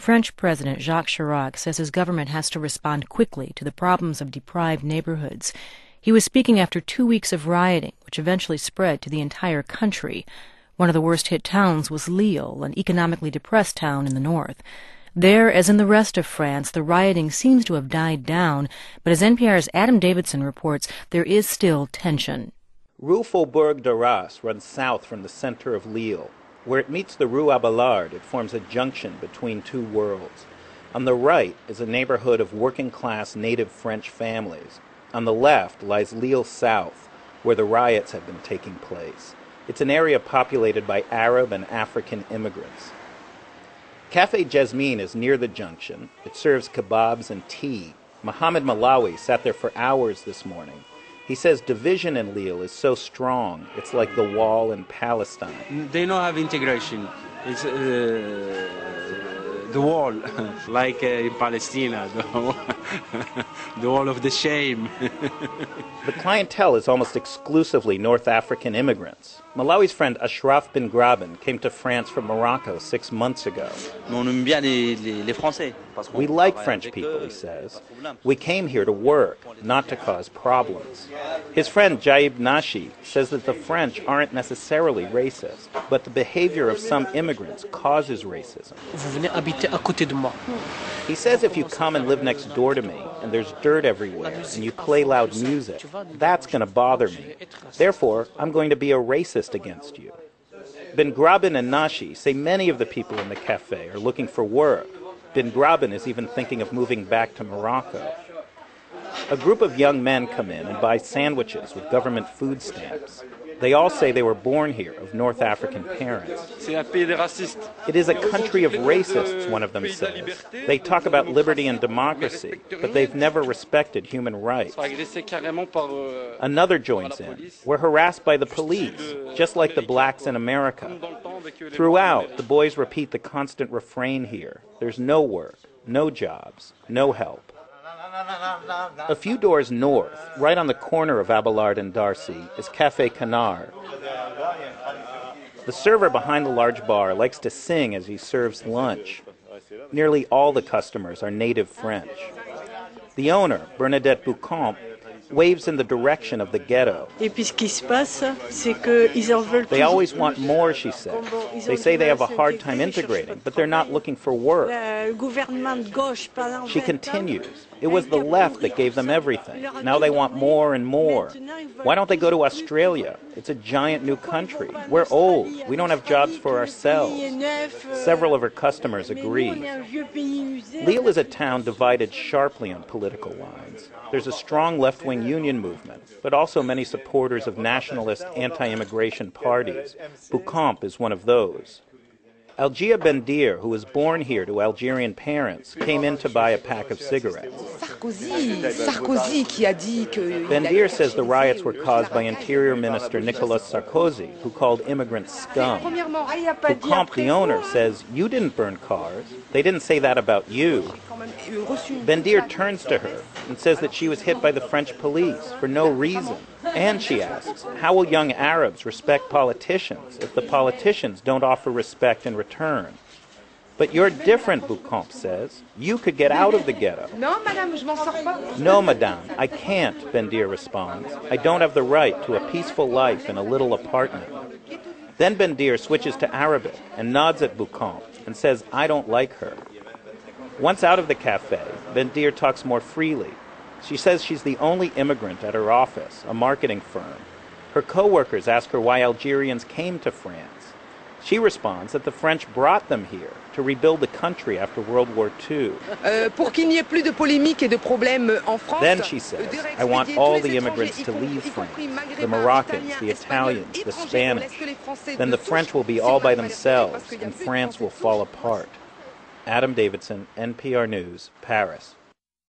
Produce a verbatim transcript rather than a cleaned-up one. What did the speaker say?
French President Jacques Chirac says his government has to respond quickly to the problems of deprived neighborhoods. He was speaking after two weeks of rioting, which eventually spread to the entire country. One of the worst-hit towns was Lille, an economically depressed town in the north. There, as in the rest of France, the rioting seems to have died down, but as N P R's Adam Davidson reports, there is still tension. Rue Faubourg d'Arras runs south from the center of Lille. Where it meets the Rue Abelard, it forms a junction between two worlds. On the right is a neighborhood of working-class native French families. On the left lies Lille South, where the riots have been taking place. It's an area populated by Arab and African immigrants. Café Jasmine is near the junction. It serves kebabs and tea. Mohamed Malawi sat there for hours this morning. He says division in Lille is so strong, it's like the wall in Palestine. They don't have integration. It's uh, the wall, like uh, in Palestine, the, the wall of the shame. The clientele is almost exclusively North African immigrants. Malawi's friend Ashraf bin Graben came to France from Morocco six months ago. We like French people, he says. We came here to work, not to cause problems. His friend Jaib Nashi says that the French aren't necessarily racist, but the behavior of some immigrants causes racism. He says if you come and live next door to me, and there's dirt everywhere, and you play loud music, that's going to bother me. Therefore, I'm going to be a racist against you. Bin Graben and Nashi say many of the people in the cafe are looking for work. Bin Graben is even thinking of moving back to Morocco. A group of young men come in and buy sandwiches with government food stamps. They all say they were born here of North African parents. It is a country of racists, one of them says. They talk about liberty and democracy, but they've never respected human rights. Another joins in. We're harassed by the police, just like the blacks in America. Throughout, the boys repeat the constant refrain here. There's no work, no jobs, no help. A few doors north, right on the corner of Abelard and Darcy, is Café Canard. The server behind the large bar likes to sing as he serves lunch. Nearly all the customers are native French. The owner, Bernadette Boucamp, waves in the direction of the ghetto. They always want more, she says. They say they have a hard time integrating, but they're not looking for work. She continues. It was the left that gave them everything. Now they want more and more. Why don't they go to Australia? It's a giant new country. We're old. We don't have jobs for ourselves. Several of her customers agree. Lille is a town divided sharply on political lines. There's a strong left-wing union movement, but also many supporters of nationalist anti-immigration parties. Boucamp is one of those. Algia Bendir, who was born here to Algerian parents, came in to buy a pack of cigarettes. Bendir says the riots were caused by Interior Minister Nicolas Sarkozy, who called immigrants scum. Boucamp, the owner, says, you didn't burn cars. They didn't say that about you. Bendir turns to her and says that she was hit by the French police for no reason. And she asks, how will young Arabs respect politicians if the politicians don't offer respect in return? But you're different, Boucamp says. You could get out of the ghetto. No, madame, I can't, Bendir responds. I don't have the right to a peaceful life in a little apartment. Then Bendir switches to Arabic and nods at Boucamp and says, I don't like her. Once out of the cafe, Bendir talks more freely. She says she's the only immigrant at her office, a marketing firm. Her co-workers ask her why Algerians came to France. She responds that the French brought them here to rebuild the country after World War Two. Then she says, I want all the immigrants to leave France, the Moroccans, the Italians, the Spanish. Then the French will be all by themselves, and France will fall apart. Adam Davidson, N P R News, Paris.